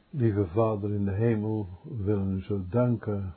Lieve Vader in de hemel, we willen u zo danken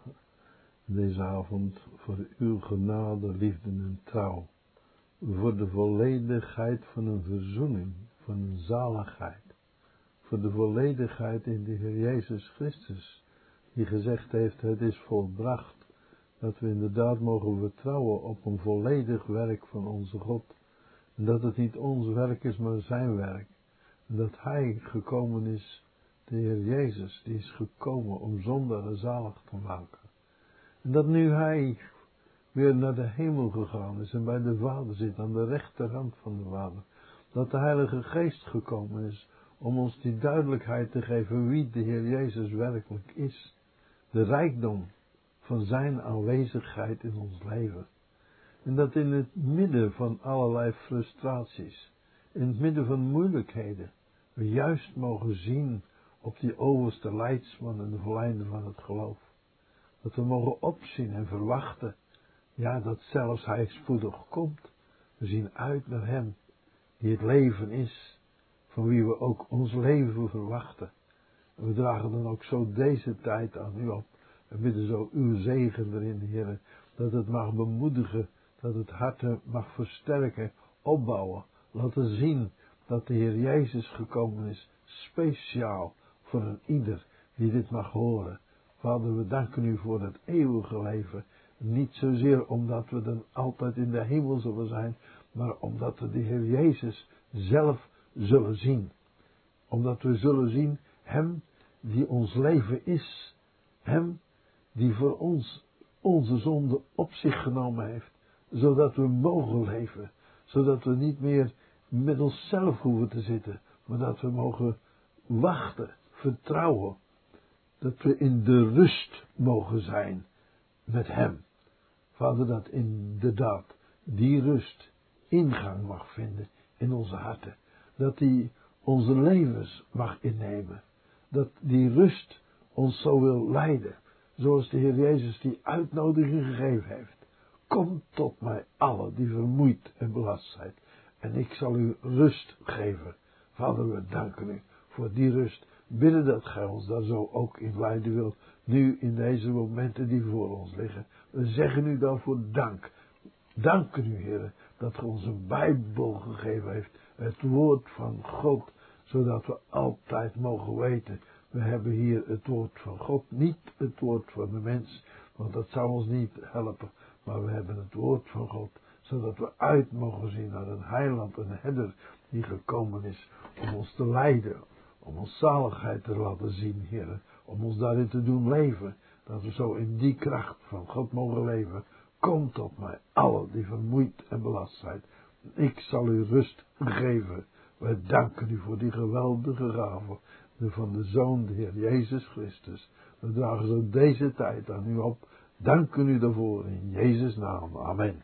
deze avond voor uw genade, liefde en trouw. Voor de volledigheid van een verzoening, van een zaligheid. Voor de volledigheid in de Heer Jezus Christus, die gezegd heeft, het is volbracht. Dat we inderdaad mogen vertrouwen op een volledig werk van onze God. En dat het niet ons werk is, maar zijn werk. En dat Hij gekomen is, de Heer Jezus, die is gekomen om zondaren zalig te maken. En dat nu Hij weer naar de hemel gegaan is en bij de Vader zit, aan de rechterhand van de Vader. Dat de Heilige Geest gekomen is om ons die duidelijkheid te geven wie de Heer Jezus werkelijk is. De rijkdom van zijn aanwezigheid in ons leven. En dat in het midden van allerlei frustraties, in het midden van moeilijkheden, we juist mogen zien op die overste leidsman en de verleider van het geloof. Dat we mogen opzien en verwachten, ja, dat zelfs Hij spoedig komt. We zien uit naar Hem, die het leven is, van wie we ook ons leven verwachten. En we dragen dan ook zo deze tijd aan U op. En bidden zo uw zegen erin, Heer, dat het mag bemoedigen, dat het harten mag versterken, opbouwen, laten zien dat de Heer Jezus gekomen is, speciaal voor een ieder die dit mag horen. Vader, we danken U voor het eeuwige leven, niet zozeer omdat we dan altijd in de hemel zullen zijn, maar omdat we de Heer Jezus zelf zullen zien. Omdat we zullen zien Hem die ons leven is, Hem die voor ons onze zonde op zich genomen heeft, zodat we mogen leven, zodat we niet meer met onszelf hoeven te zitten, maar dat we mogen wachten, vertrouwen, dat we in de rust mogen zijn met Hem. Vader, dat inderdaad die rust ingang mag vinden in onze harten, dat die onze levens mag innemen, dat die rust ons zo wil leiden. Zoals de Heer Jezus die uitnodiging gegeven heeft. Kom tot mij allen die vermoeid en belast zijn. En ik zal u rust geven. Vader, we danken u voor die rust. Bidden dat gij ons daar zo ook in leiden wilt. Nu in deze momenten die voor ons liggen. We zeggen u daarvoor dank. Danken u, Heer, dat gij ons een Bijbel gegeven heeft. Het woord van God. Zodat we altijd mogen weten. We hebben hier het woord van God, niet het woord van de mens, want dat zou ons niet helpen. Maar we hebben het woord van God, zodat we uit mogen zien naar een heiland, een herder die gekomen is om ons te leiden, om ons zaligheid te laten zien, Heer, om ons daarin te doen leven, dat we zo in die kracht van God mogen leven. Kom tot mij, allen die vermoeid en belast zijn. Ik zal u rust geven. Wij danken u voor die geweldige gave van de Zoon, de Heer Jezus Christus. We dragen zo deze tijd aan u op. Danken u daarvoor in Jezus' naam. Amen.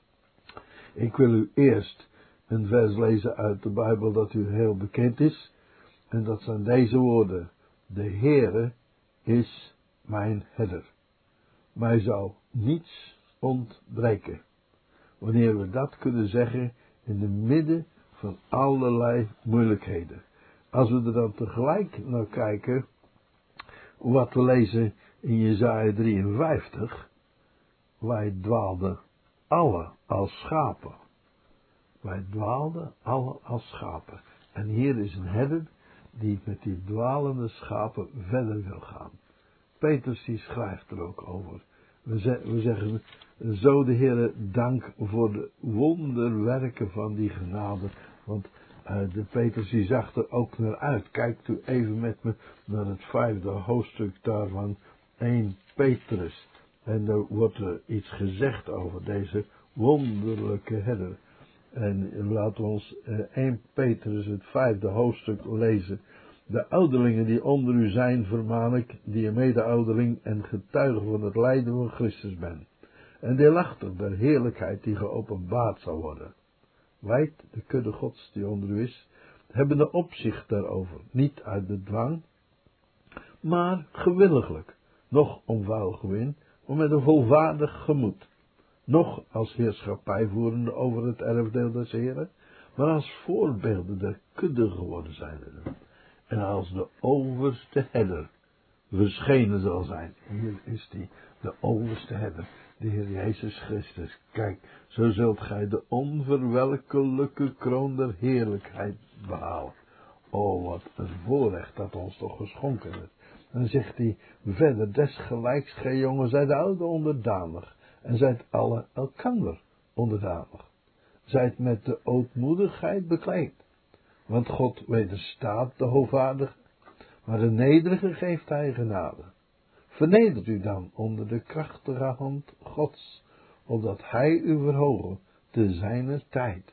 Ik wil u eerst een vers lezen uit de Bijbel dat u heel bekend is. En dat zijn deze woorden. De Heere is mijn herder. Mij zou niets ontbreken. Wanneer we dat kunnen zeggen in het midden van allerlei moeilijkheden. Als we er dan tegelijk naar kijken, wat we lezen in Jesaja 53, wij dwaalden alle als schapen. Wij dwaalden alle als schapen. En hier is een herder die met die dwalende schapen verder wil gaan. Petrus die schrijft er ook over. We zeggen zo de Heere dank voor de wonderwerken van die genade. Want de Petrus die zag er ook naar uit. Kijkt u even met me naar het 5e hoofdstuk daarvan 1 Petrus. En er wordt er iets gezegd over deze wonderlijke herder. En laten we ons 1 Petrus het 5e hoofdstuk lezen. De ouderlingen die onder u zijn, vermaan ik, die een mede-ouderling en getuige van het lijden van Christus ben. En deelachtig der heerlijkheid die geopenbaard zal worden. Wij, de kudde Gods die onder u is, hebben de opzicht daarover, niet uit de dwang, maar gewilliglijk, noch om vuil gewin, maar met een volvaardig gemoed, noch als heerschappij voerende over het erfdeel des Heren, maar als voorbeelden der kudde geworden zijn. en als de overste herder verschenen zal zijn. Hier is die, de overste herder, de Heer Jezus Christus. Kijk, zo zult gij de onverwelkelijke kroon der heerlijkheid behalen. Oh, wat een voorrecht dat ons toch geschonken is. Dan zegt hij verder, desgelijks gij jongen zijt oude onderdanig, en zijt alle elkander onderdanig. Zijt met de ootmoedigheid bekleed, want God wederstaat de hoogvaardige, maar de nederige geeft hij genade. Vernedert u dan onder de krachtige hand Gods, opdat hij u verhogen te zijner tijd.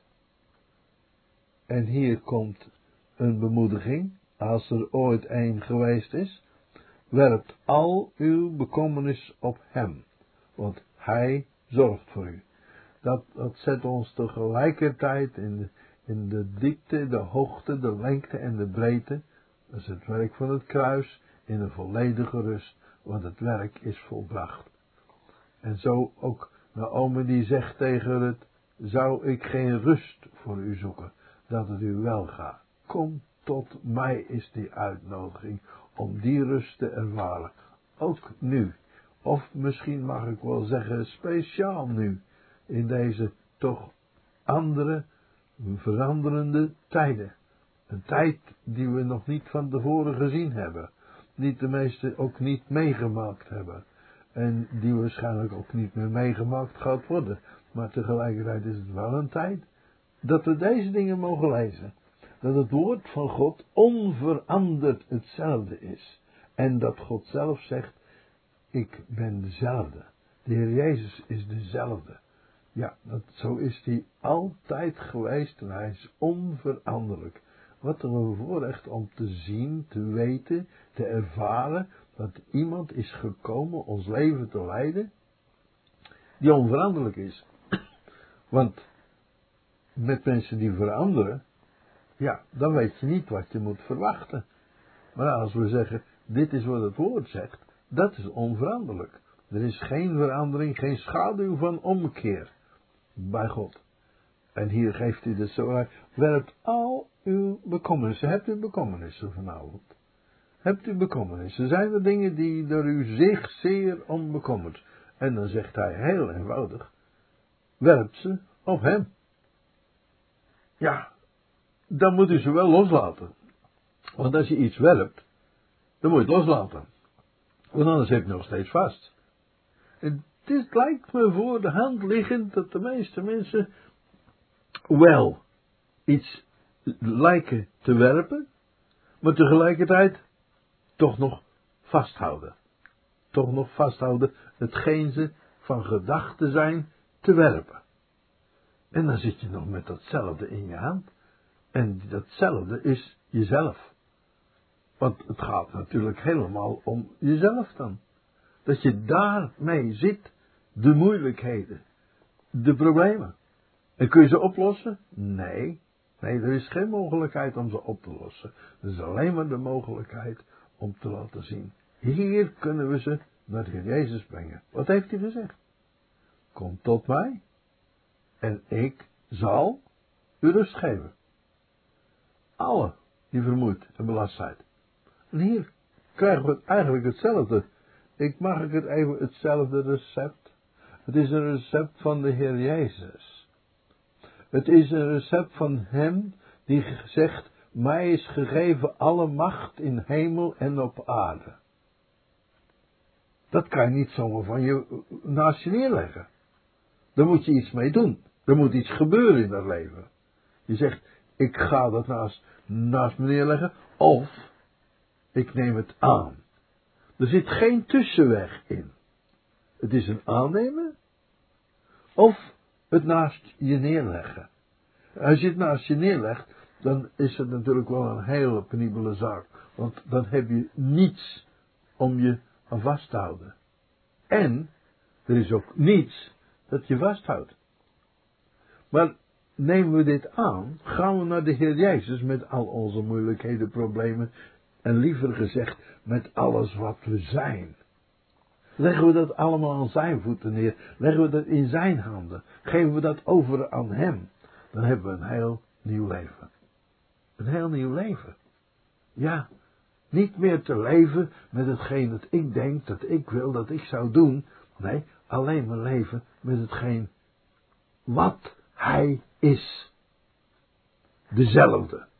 En hier komt een bemoediging, als er ooit een geweest is. Werpt al uw bekommernis op hem, want hij zorgt voor u. Dat zet ons tegelijkertijd in de diepte, de hoogte, de lengte en de breedte. Dat is het werk van het kruis, in een volledige rust, want het werk is volbracht. En zo ook Naomi die zegt tegen het, zou ik geen rust voor u zoeken, dat het u wel gaat. Kom tot mij is die uitnodiging om die rust te ervaren. Ook nu. Of misschien mag ik wel zeggen speciaal nu. In deze toch andere, veranderende tijden. Een tijd die we nog niet van tevoren gezien hebben. Die de meesten ook niet meegemaakt hebben. En die waarschijnlijk ook niet meer meegemaakt gaat worden. Maar tegelijkertijd is het wel een tijd dat we deze dingen mogen lezen. Dat het woord van God onveranderd hetzelfde is. En dat God zelf zegt, ik ben dezelfde. De Heer Jezus is dezelfde. Ja, zo is hij altijd geweest en hij is onveranderlijk. Wat een voorrecht om te zien, te weten, te ervaren dat iemand is gekomen ons leven te leiden die onveranderlijk is. Want met mensen die veranderen, ja, dan weet je niet wat je moet verwachten. Maar als we zeggen, dit is wat het woord zegt, dat is onveranderlijk. Er is geen verandering, geen schaduw van omkeer bij God. En hier geeft hij dus zo uit, werpt al uw bekommernissen. Hebt u bekommernissen vanavond? Hebt u bekommernissen? Zijn er dingen die door u zich zeer om bekommert? En dan zegt hij heel eenvoudig, werpt ze op hem. Ja, dan moet u ze wel loslaten. Want als je iets werpt, dan moet je het loslaten. Want anders heb je nog steeds vast. En dit lijkt me voor de hand liggend dat de meeste mensen wel iets lijken te werpen, maar tegelijkertijd toch nog vasthouden. Toch nog vasthouden hetgeen ze van gedachten zijn te werpen. En dan zit je nog met datzelfde in je hand. En datzelfde is jezelf. Want het gaat natuurlijk helemaal om jezelf dan. Dat je daarmee zit, de moeilijkheden, de problemen. En kun je ze oplossen? Nee. Nee, er is geen mogelijkheid om ze op te lossen. Er is alleen maar de mogelijkheid om te laten zien. Hier kunnen we ze naar de Heer Jezus brengen. Wat heeft hij gezegd? Kom tot mij en ik zal u rust geven. Alle die vermoeid en belast zijn. En hier krijgen we eigenlijk hetzelfde. Mag ik het even hetzelfde recept? Het is een recept van de Heer Jezus. Het is een recept van hem die zegt, mij is gegeven alle macht in hemel en op aarde. Dat kan je niet zomaar van je naast je neerleggen. Daar moet je iets mee doen. Er moet iets gebeuren in dat leven. Je zegt, ik ga dat naast me neerleggen, of ik neem het aan. Er zit geen tussenweg in. Het is een aannemen, of het naast je neerleggen. Als je het naast je neerlegt, dan is het natuurlijk wel een hele penibele zaak. Want dan heb je niets om je aan vast te houden. En er is ook niets dat je vasthoudt. Maar nemen we dit aan, gaan we naar de Heer Jezus met al onze moeilijkheden, problemen, en liever gezegd met alles wat we zijn. Leggen we dat allemaal aan zijn voeten neer, leggen we dat in zijn handen, geven we dat over aan hem, dan hebben we een heel nieuw leven. Een heel nieuw leven. Ja, niet meer te leven met hetgeen dat ik denk, dat ik wil, dat ik zou doen. Nee, alleen maar leven met hetgeen wat hij is. Dezelfde.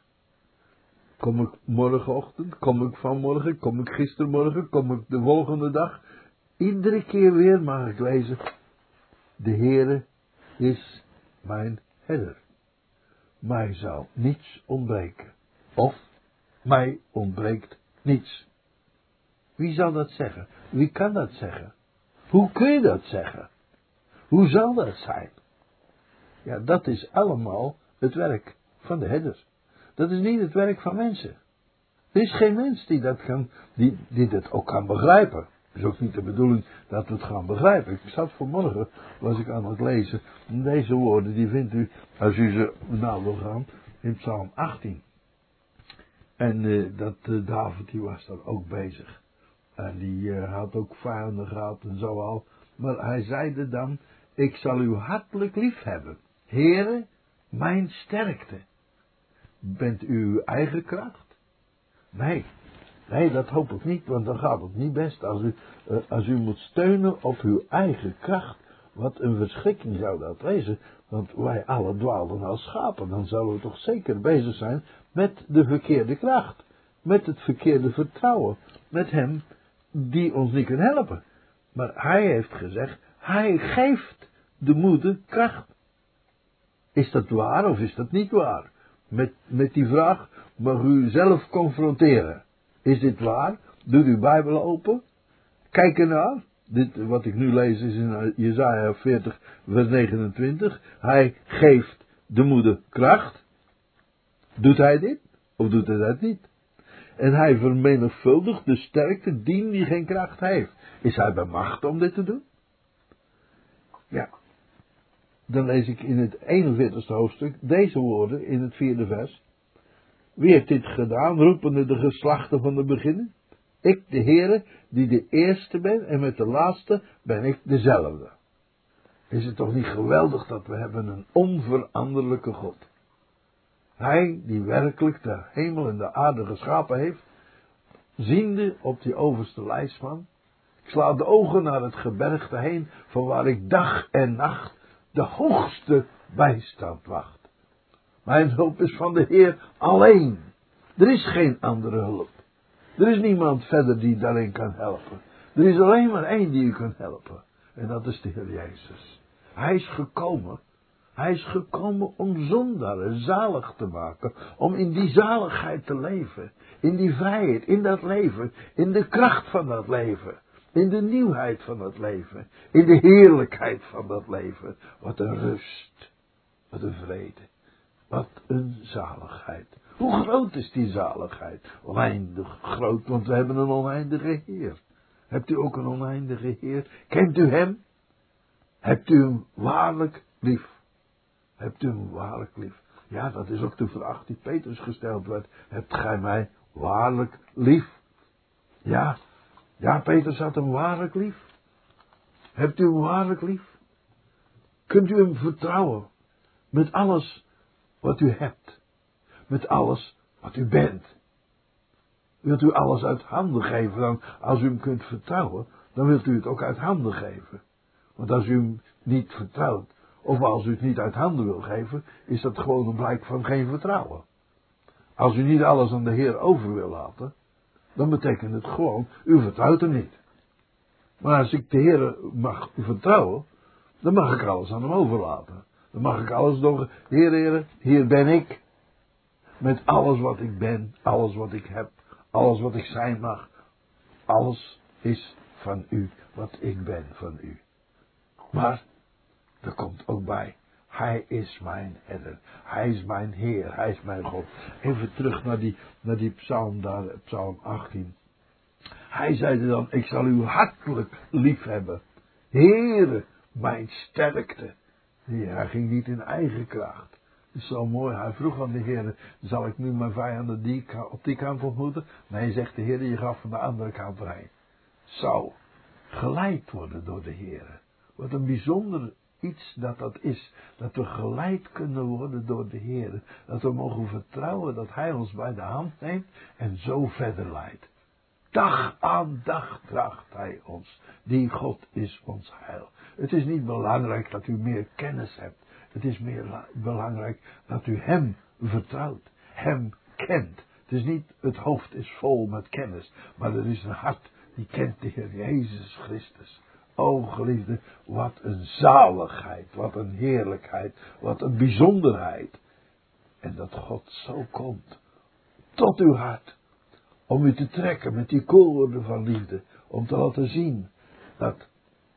Kom ik morgenochtend, kom ik vanmorgen, kom ik gistermorgen, kom ik de volgende dag. Iedere keer weer mag ik lezen. De Heere is mijn herder. Mij zal niets ontbreken. Of, mij ontbreekt niets. Wie zal dat zeggen? Wie kan dat zeggen? Hoe kun je dat zeggen? Hoe zal dat zijn? Ja, dat is allemaal het werk van de herder. Dat is niet het werk van mensen. Er is geen mens die dat kan, die dat ook kan begrijpen. Het is ook niet de bedoeling dat we het gaan begrijpen. Ik zat vanmorgen, was ik aan het lezen. En deze woorden, die vindt u, als u ze na wil gaan, in Psalm 18. En David, die was daar ook bezig. En die had ook vijanden gehad en zo al. Maar hij zeide dan, ik zal u hartelijk lief hebben. Heere, mijn sterkte. Bent u uw eigen kracht? Nee, dat hoop ik niet, want dan gaat het niet best. Als u moet steunen op uw eigen kracht, wat een verschrikking zou dat wezen. Want wij alle dwaalden als schapen, dan zouden we toch zeker bezig zijn met de verkeerde kracht. Met het verkeerde vertrouwen. Met hem die ons niet kan helpen. Maar hij heeft gezegd, hij geeft de moede kracht. Is dat waar of is dat niet waar? Met die vraag mag u zelf confronteren. Is dit waar? Doe uw Bijbel open. Kijk ernaar. Dit, wat ik nu lees is in Jesaja 40 vers 29. Hij geeft de moede kracht. Doet hij dit? Of doet hij dat niet? En hij vermenigvuldigt de sterkte die geen kracht heeft. Is hij bij macht om dit te doen? Ja. Dan lees ik in het 41ste hoofdstuk deze woorden in het 4e vers. Wie heeft dit gedaan, roepende de geslachten van de beginnen? Ik, de Heere, die de eerste ben, en met de laatste ben ik dezelfde. Is het toch niet geweldig dat we hebben een onveranderlijke God? Hij, die werkelijk de hemel en de aarde geschapen heeft, ziende op die overste lijstman. Ik sla de ogen naar het gebergte heen, van waar ik dag en nacht de hoogste bijstand wacht. Mijn hulp is van de Heer alleen. Er is geen andere hulp. Er is niemand verder die daarin kan helpen. Er is alleen maar één die u kan helpen. En dat is de Heer Jezus. Hij is gekomen. Hij is gekomen om zondaren zalig te maken. Om in die zaligheid te leven. In die vrijheid, in dat leven. In de kracht van dat leven. In de nieuwheid van dat leven. In de heerlijkheid van dat leven. Wat een rust. Wat een vrede. Wat een zaligheid. Hoe groot is die zaligheid? Oneindig groot, want we hebben een oneindige Heer. Hebt u ook een oneindige Heer? Kent u hem? Hebt u hem waarlijk lief? Hebt u hem waarlijk lief? Ja, dat is ook de vraag die Petrus gesteld werd. Hebt gij mij waarlijk lief? Ja, Petrus had hem waarlijk lief. Hebt u hem waarlijk lief? Kunt u hem vertrouwen met alles wat u hebt? Met alles wat u bent? Wilt u alles uit handen geven? Dan, als u hem kunt vertrouwen, dan wilt u het ook uit handen geven. Want als u hem niet vertrouwt, of als u het niet uit handen wil geven, is dat gewoon een blijk van geen vertrouwen. Als u niet alles aan de Heer over wil laten, dan betekent het gewoon, u vertrouwt hem niet. Maar als ik de Heer mag vertrouwen, dan mag ik alles aan hem overlaten. Dan mag ik alles doen. Heer, hier ben ik. Met alles wat ik ben, alles wat ik heb, alles wat ik zijn mag. Alles is van u, wat ik ben van u. Maar, er komt ook bij, hij is mijn herder. Hij is mijn Heer, hij is mijn God. Even terug naar die psalm daar, psalm 18. Hij zeide dan, ik zal u hartelijk lief hebben. Heere, mijn sterkte. Nee, hij ging niet in eigen kracht. Dat is zo mooi. Hij vroeg aan de Heer, zal ik nu mijn vijanden op die kant ontmoeten? Nee, zegt de Heer, je gaat van de andere kant erheen. Zou geleid worden door de Heer. Wat een bijzonder iets dat is. Dat we geleid kunnen worden door de Heer. Dat we mogen vertrouwen dat Hij ons bij de hand neemt en zo verder leidt. Dag aan dag draagt Hij ons. Die God is ons heil. Het is niet belangrijk dat u meer kennis hebt. Het is meer belangrijk dat u Hem vertrouwt. Hem kent. Het is niet, het hoofd is vol met kennis. Maar er is een hart die kent de Heer Jezus Christus. O geliefde, wat een zaligheid. Wat een heerlijkheid. Wat een bijzonderheid. En dat God zo komt. Tot uw hart. Om u te trekken met die koorden van liefde. Om te laten zien dat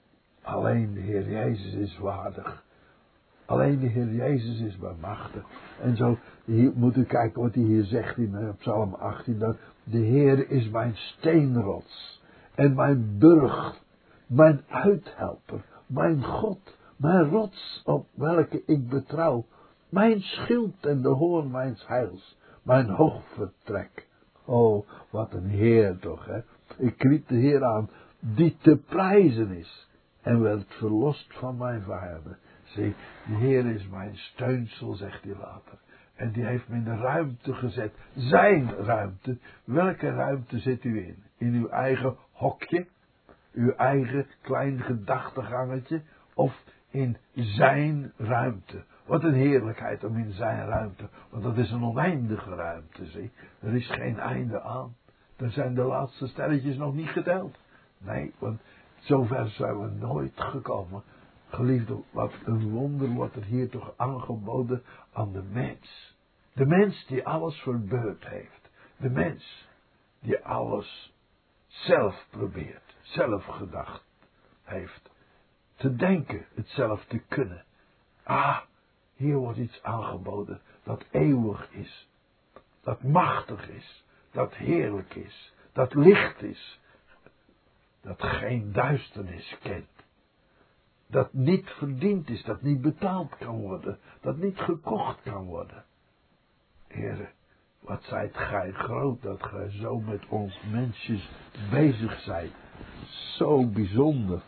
alleen de Heer Jezus is waardig. Alleen de Heer Jezus is bemachtigd. En zo hier moet u kijken wat hij hier zegt in Psalm 18. Dat de Heer is mijn steenrots. En mijn burcht. Mijn uithelper. Mijn God. Mijn rots op welke ik betrouw. Mijn schild en de hoorn mijns heils. Mijn hoogvertrek. Oh, wat een Heer toch, hè. Ik riep de Heer aan, die te prijzen is. En werd verlost van mijn vijanden. Zie, de Heer is mijn steunsel, zegt hij later. En die heeft me in de ruimte gezet. Zijn ruimte. Welke ruimte zit u in? In uw eigen hokje? Uw eigen klein gedachtengangetje? Of in zijn ruimte? Wat een heerlijkheid om in zijn ruimte. Want dat is een oneindige ruimte, zie. Er is geen einde aan. Dan zijn de laatste sterretjes nog niet geteld. Nee, want zover zijn we nooit gekomen. Geliefde, wat een wonder wordt er hier toch aangeboden aan de mens. De mens die alles verbeurd heeft. De mens die alles zelf probeert, zelf gedacht heeft. Te denken, het zelf te kunnen. Hier wordt iets aangeboden dat eeuwig is. Dat machtig is. Dat heerlijk is. Dat licht is. Dat geen duisternis kent. Dat niet verdiend is. Dat niet betaald kan worden. Dat niet gekocht kan worden. Heere, wat zijt gij groot dat gij zo met ons mensjes bezig zijt. Zo bijzonder.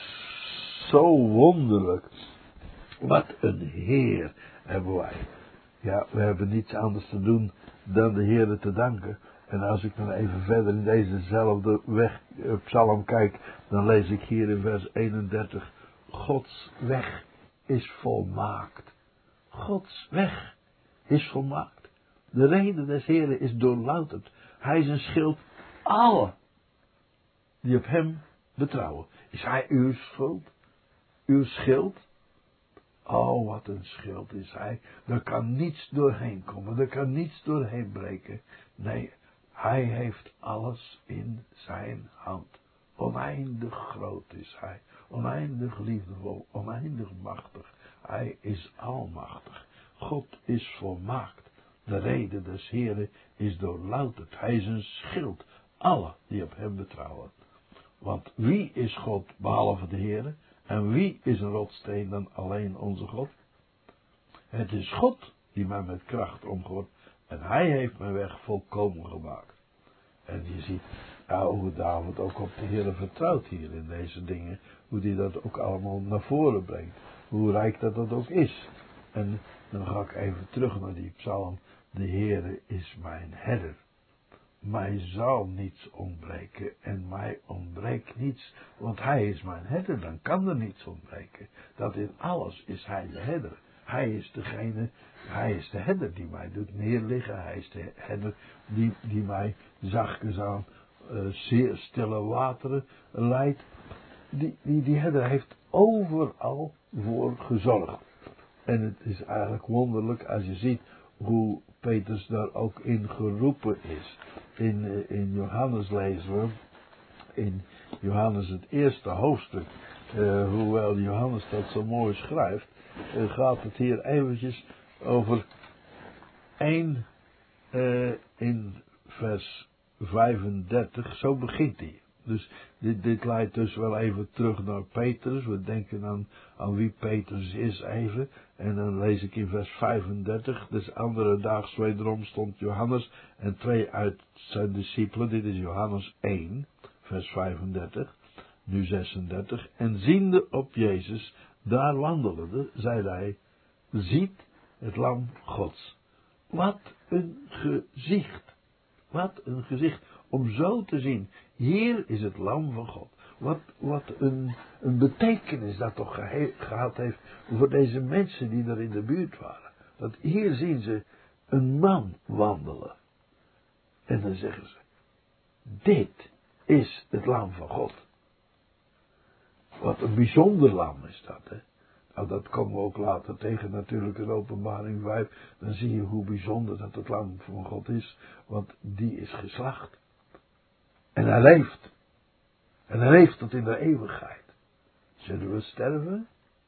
Zo wonderlijk. Wat een Heer hebben wij. Ja, we hebben niets anders te doen dan de Heer te danken. En als ik dan even verder in dezezelfde psalm kijk, dan lees ik hier in vers 31. Gods weg is volmaakt. Gods weg is volmaakt. De reden des Heeren is doorlouterd. Hij is een schild allen die op hem betrouwen. Is hij uw schuld? Uw schild? Oh, wat een schild is hij. Er kan niets doorheen komen. Er kan niets doorheen breken. Nee, hij heeft alles in zijn hand. Oneindig groot is hij. Oneindig liefdevol. Oneindig machtig. Hij is almachtig. God is volmaakt. De reden des Heeren is doorlouterd. Hij is een schild. Alle die op hem betrouwen. Want wie is God behalve de Heere? En wie is een rotsteen dan alleen onze God? Het is God die mij met kracht omgooit. En hij heeft mijn weg volkomen gemaakt. En je ziet hoe David ook op de Heere vertrouwt hier in deze dingen. Hoe hij dat ook allemaal naar voren brengt. Hoe rijk dat ook is. En dan ga ik even terug naar die psalm. De Heere is mijn herder. Mij zal niets ontbreken en mij ontbreekt niets, want hij is mijn herder, dan kan er niets ontbreken. Dat in alles is hij de herder. Hij is de herder die mij doet neerliggen, hij is de herder die mij zachtjes aan zeer stille wateren leidt. Die herder heeft overal voor gezorgd. En het is eigenlijk wonderlijk als je ziet hoe Petrus daar ook in geroepen is. In Johannes lezen we, in Johannes het eerste hoofdstuk, hoewel Johannes dat zo mooi schrijft, gaat het hier eventjes over in vers 35, zo begint hij. Dus dit leidt dus wel even terug naar Petrus. We denken aan wie Petrus is even. En dan lees ik in vers 35. Dus andere daags wederom stond Johannes en 2 uit zijn discipelen. Dit is Johannes 1, vers 35. Nu 36. En ziende op Jezus Daar wandelende, zeide hij, ziet het lam Gods. Wat een gezicht. Wat een gezicht. Om zo te zien, hier is het lam van God. Wat een betekenis dat toch gehad heeft voor deze mensen die er in de buurt waren. Dat hier zien ze een man wandelen. En dan zeggen ze, dit is het lam van God. Wat een bijzonder lam is dat, hè. Nou, dat komen we ook later tegen natuurlijk in Openbaring 5. Dan zie je hoe bijzonder dat het lam van God is. Want die is geslacht. En hij leeft. En hij leeft tot in de eeuwigheid. Zullen we sterven?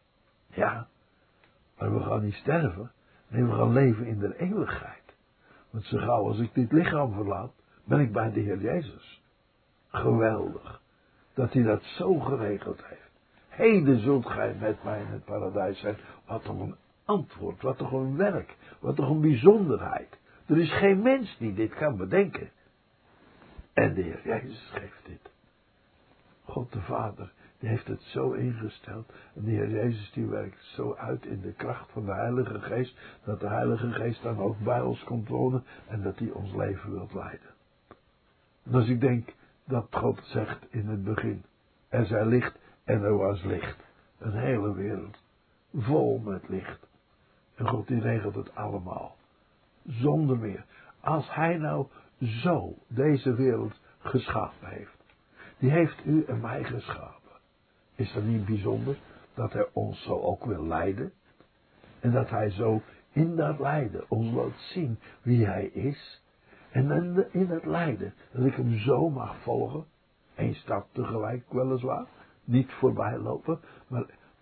Ja. Maar we gaan niet sterven. Nee, we gaan leven in de eeuwigheid. Want zo gauw als ik dit lichaam verlaat, ben ik bij de Heer Jezus. Geweldig. Dat hij dat zo geregeld heeft. Heden zult gij met mij in het paradijs zijn. Wat toch een antwoord, wat toch een werk, wat toch een bijzonderheid. Er is geen mens die dit kan bedenken. En de Heer Jezus geeft dit. God de Vader, die heeft het zo ingesteld. En de Heer Jezus die werkt zo uit in de kracht van de Heilige Geest. Dat de Heilige Geest dan ook bij ons komt wonen. En dat hij ons leven wilt leiden. Dus ik denk dat God zegt in het begin. Er zij licht en er was licht. Een hele wereld. Vol met licht. En God die regelt het allemaal. Zonder meer. Als hij nou zo deze wereld geschapen heeft. Die heeft u en mij geschapen. Is dat niet bijzonder dat hij ons zo ook wil leiden? En dat hij zo in dat lijden ons laat zien wie hij is. En in het lijden dat ik hem zo mag volgen. 1 stap tegelijk weliswaar. Niet voorbij lopen. Maar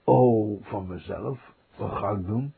van mezelf. Wat ga ik doen?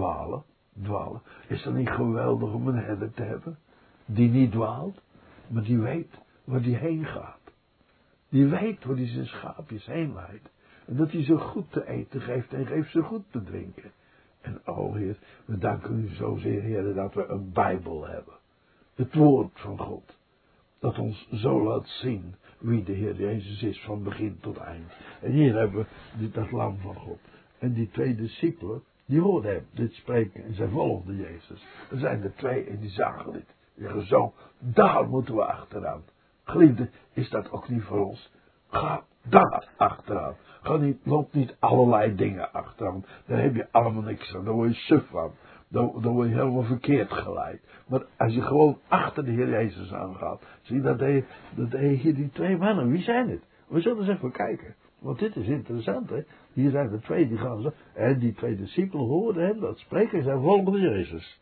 Dwalen. Is dat niet geweldig om een herder te hebben? Die niet dwaalt. Maar die weet waar die heen gaat. Die weet waar hij zijn schaapjes heen leidt. En dat hij ze goed te eten geeft en geeft ze goed te drinken. En Heer, we danken u zozeer, Heer, dat we een Bijbel hebben. Het woord van God. Dat ons zo laat zien wie de Heer Jezus is van begin tot eind. En hier hebben we dat lam van God. En die 2 discipelen, die hoorden hem dit spreken en zij volgden Jezus. Er zijn er 2 en die zagen dit. Die zeggen zo, daar moeten we achteraan. Geliefde, is dat ook niet voor ons? Ga daar achteraan. Loop niet allerlei dingen achteraan. Daar heb je allemaal niks aan. Daar word je suf van. Daar word je helemaal verkeerd geleid. Maar als je gewoon achter de Heer Jezus aangaat. Zie dat hier die 2 mannen. Wie zijn het? We zullen eens even kijken. Want dit is interessant, hè. Hier zijn er 2 die gaan zo. En die 2 discipelen hoorden hem dat spreken. En zij volgden Jezus.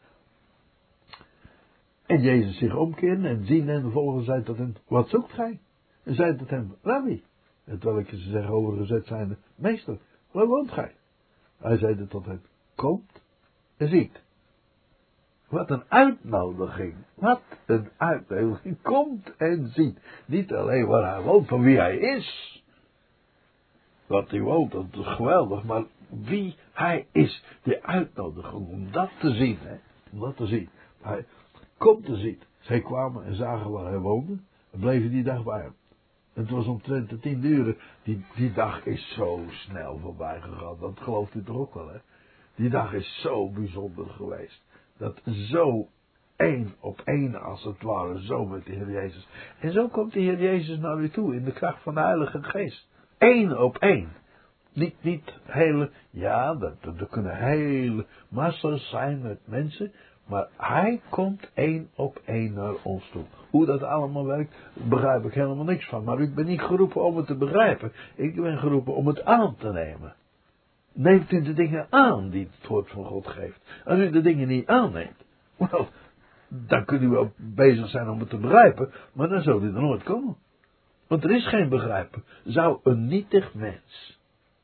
En Jezus zich omkeerde en zien en de volgende zei tot hem, wat zoekt gij? En zei tot hem, Rabbi. En terwijl ze zeggen overgezet zijnde, meester, waar woont gij? Hij zei tot hem, komt en ziet. Wat een uitnodiging. Wat een uitnodiging. Komt en ziet. Niet alleen waar hij woont, van wie hij is. Wat hij woont, dat is geweldig. Maar wie hij is. Die uitnodiging om dat te zien. Hè? Om dat te zien. Hij komt te zien. Zij kwamen en zagen waar hij woonde. En bleven die dag bij hem. Het was omtrent de 10 uur. Die dag is zo snel voorbij gegaan. Dat gelooft u toch ook wel, hè? Die dag is zo bijzonder geweest. Dat zo 1 op 1 als het ware, zo met de Heer Jezus. En zo komt de Heer Jezus naar u toe in de kracht van de Heilige Geest. 1 op 1. Niet hele, ja, er kunnen hele massa's zijn met mensen. Maar hij komt 1 op 1 naar ons toe. Hoe dat allemaal werkt, begrijp ik helemaal niks van. Maar ik ben niet geroepen om het te begrijpen. Ik ben geroepen om het aan te nemen. Neemt u de dingen aan die het woord van God geeft. Als u de dingen niet aanneemt, wel, dan kunt u wel bezig zijn om het te begrijpen, maar dan zou u er nooit komen. Want er is geen begrijpen. Zou een nietig mens,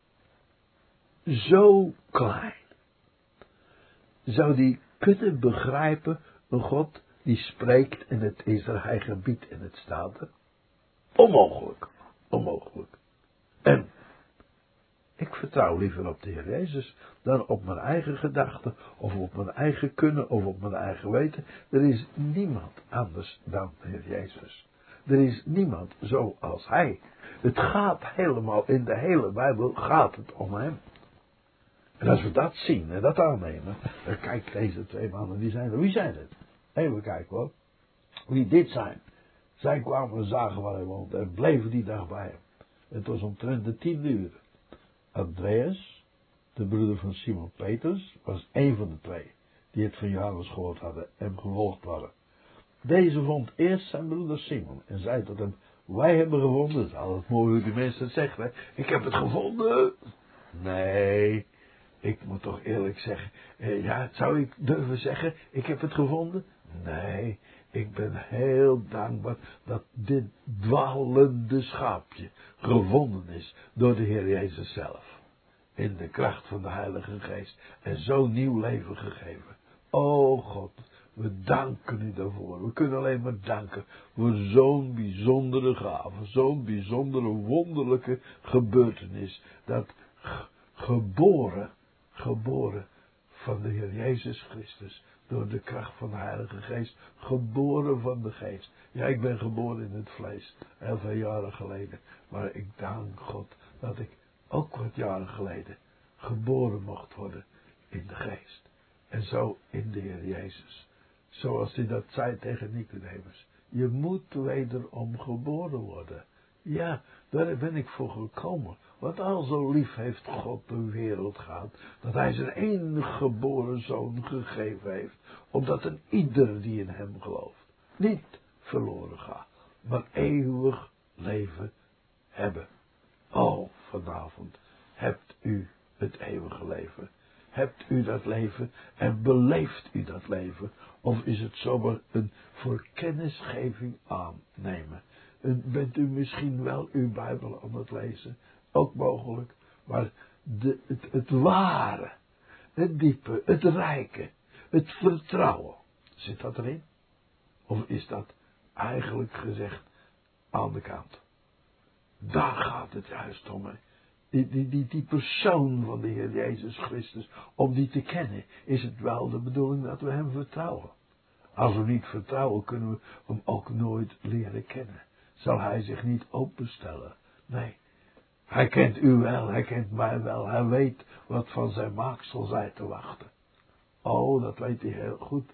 zo klein, zou die kunnen begrijpen een God die spreekt en het is er, hij gebiedt en het staat er? Onmogelijk. Onmogelijk. En ik vertrouw liever op de Heer Jezus dan op mijn eigen gedachten, of op mijn eigen kunnen, of op mijn eigen weten. Er is niemand anders dan de Heer Jezus. Er is niemand zoals Hij. Het gaat helemaal, in de hele Bijbel gaat het om Hem. En als we dat zien en dat aannemen, dan kijk, deze twee mannen, die zijn er. Wie zijn het? Even kijken hoor. Wie dit zijn. Zij kwamen en zagen waar hij woont en bleven die dag bij hem. Het was omtrent de 10 uur. Andreas, de broeder van Simon Petrus, was één van de twee die het van Johannes gehoord hadden en gevolgd hadden. Deze vond eerst zijn broeder Simon en zei tot hem: wij hebben gevonden. Het is altijd mooi hoe die mensen het zeggen. Hè? Ik heb het gevonden. Nee, ik moet toch eerlijk zeggen. Ja, zou ik durven zeggen, ik heb het gevonden? Nee, ik ben heel dankbaar dat dit dwalende schaapje gevonden is door de Heer Jezus zelf. In de kracht van de Heilige Geest. En zo nieuw leven gegeven. O God, we danken u daarvoor. We kunnen alleen maar danken voor zo'n bijzondere gave. Zo'n bijzondere wonderlijke gebeurtenis. Dat geboren van de Heer Jezus Christus. Door de kracht van de Heilige Geest. Geboren van de Geest. Ja, ik ben geboren in het vlees. Heel veel jaren geleden. Maar ik dank God dat ik ook wat jaren geleden geboren mocht worden in de Geest. En zo in de Heer Jezus. Zoals hij dat zei tegen Nicodemus. Je moet wederom geboren worden. Ja, daar ben ik voor gekomen. Want al zo lief heeft God de wereld gehad, dat hij zijn enige geboren zoon gegeven heeft, opdat een ieder die in hem gelooft, niet verloren gaat, maar eeuwig leven hebben. Oh, vanavond hebt u het eeuwige leven. Hebt u dat leven en beleeft u dat leven? Of is het zomaar een voor kennisgeving aannemen? Bent u misschien wel uw Bijbel aan het lezen? Ook mogelijk. Maar het ware, het diepe, het rijke, het vertrouwen. Zit dat erin? Of is dat eigenlijk gezegd aan de kant? Daar gaat het juist om. Hè. Die persoon van de Heer Jezus Christus, om die te kennen, is het wel de bedoeling dat we hem vertrouwen. Als we niet vertrouwen, kunnen we hem ook nooit leren kennen. Zal hij zich niet openstellen? Nee. Hij kent u wel, hij kent mij wel. Hij weet wat van zijn maaksel zij te wachten. Oh, dat weet hij heel goed.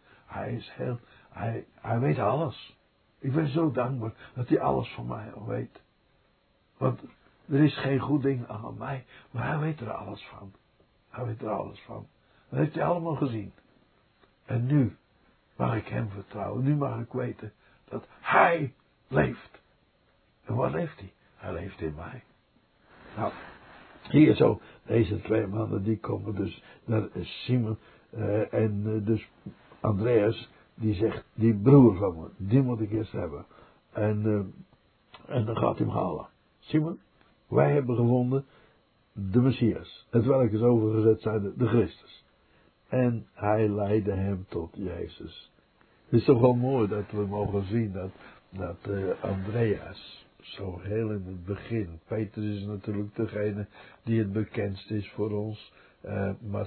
Hij weet alles. Ik ben zo dankbaar dat hij alles van mij al weet. Want er is geen goed ding aan mij, maar hij weet er alles van. Hij weet er alles van. Dat heeft hij allemaal gezien. En nu mag ik hem vertrouwen. Nu mag ik weten dat hij leeft. En waar leeft hij? Hij leeft in mij. Nou, hier zo, deze twee mannen die komen dus naar Simon en dus Andreas, die zegt, die broer van me, die moet ik eerst hebben. En dan gaat hij hem halen. Simon, wij hebben gevonden de Messias, het welk is overgezet zijn de Christus. En hij leidde hem tot Jezus. Het is toch wel mooi dat we mogen zien dat Andreas, zo heel in het begin, Petrus is natuurlijk degene die het bekendst is voor ons, maar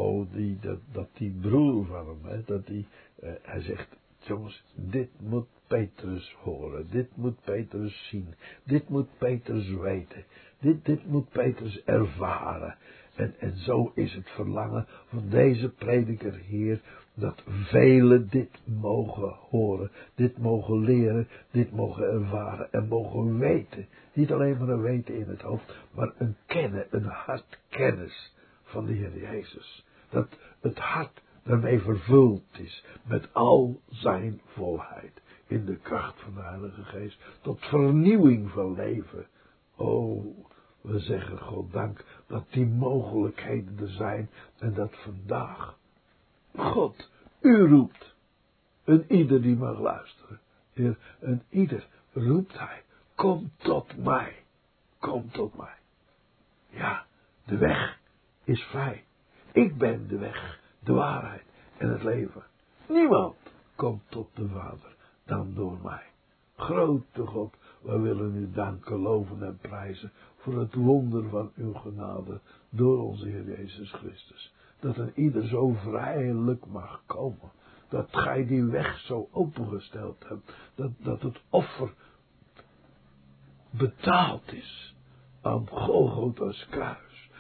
dat die broer van hem, hè, hij zegt, jongens, dit moet Petrus horen, dit moet Petrus zien, dit moet Petrus weten, dit moet Petrus ervaren. En zo is het verlangen van deze prediker hier, dat velen dit mogen horen, dit mogen leren, dit mogen ervaren en mogen weten. Niet alleen maar een weten in het hoofd, maar een kennen, een hartkennis van de Heer Jezus. Dat het hart daarmee vervuld is met al zijn volheid. In de kracht van de Heilige Geest. Tot vernieuwing van leven. Oh, we zeggen God dank dat die mogelijkheden er zijn. En dat vandaag God u roept. Een ieder die mag luisteren. Heer, een ieder roept hij. Kom tot mij. Kom tot mij. Ja, de weg is vrij. Ik ben de weg, de waarheid en het leven. Niemand komt tot de Vader dan door mij. Grote God, wij willen u danken, loven en prijzen voor het wonder van uw genade door onze Heer Jezus Christus. Dat een ieder zo vrijelijk mag komen. Dat gij die weg zo opengesteld hebt. Dat het offer betaald is aan Golgotha's kruis.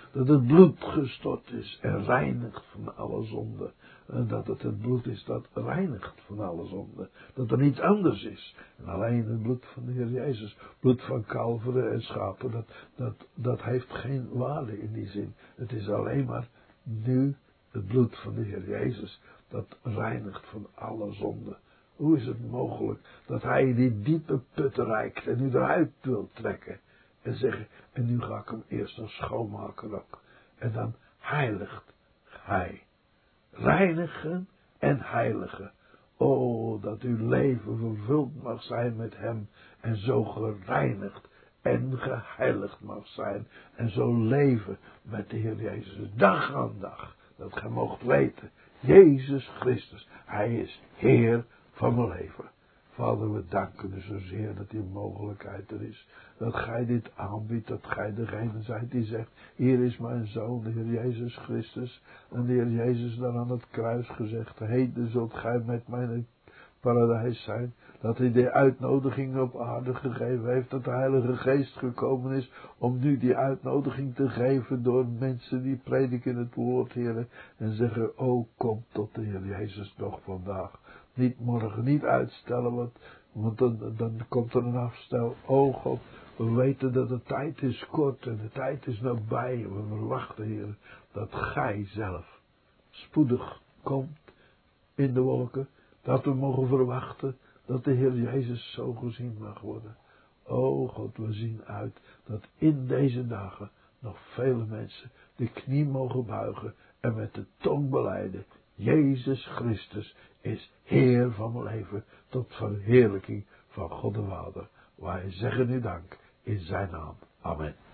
dat het bloed gestort is en reinigt van alle zonde. En dat het bloed is dat reinigt van alle zonde. Dat er niets anders is. En alleen het bloed van de Heer Jezus, bloed van kalveren en schapen, dat heeft geen waarde in die zin. Het is alleen maar nu het bloed van de Heer Jezus dat reinigt van alle zonde. Hoe is het mogelijk dat hij die diepe put reikt en u eruit wil trekken en zeggen, en nu ga ik hem eerst nog schoonmaken ook. En dan heiligt hij. Reinigen en heiligen. O, dat uw leven vervuld mag zijn met hem en zo gereinigd en geheiligd mag zijn en zo leven met de Heer Jezus dag aan dag. Dat gij moogt weten, Jezus Christus, hij is Heer van mijn leven. Vader, we danken u zozeer dat die mogelijkheid er is. Dat gij dit aanbiedt, dat gij degene zijt die zegt, hier is mijn zoon, de Heer Jezus Christus. En de Heer Jezus dan aan het kruis gezegd, heden zult gij met mij in het paradijs zijn. Dat hij de uitnodiging op aarde gegeven heeft, dat de Heilige Geest gekomen is om nu die uitnodiging te geven door mensen die prediken het woord, Heer. En zeggen, o kom tot de Heer Jezus nog vandaag. Niet morgen, niet uitstellen, want dan komt er een afstel. O God, we weten dat de tijd is kort en de tijd is nabij. En we verwachten, Heer, dat gij zelf spoedig komt in de wolken. Dat we mogen verwachten dat de Heer Jezus zo gezien mag worden. O God, we zien uit dat in deze dagen nog vele mensen de knie mogen buigen en met de tong belijden. Jezus Christus is Heer van mijn leven tot verheerlijking van God de Vader. Wij zeggen u dank in zijn naam. Amen.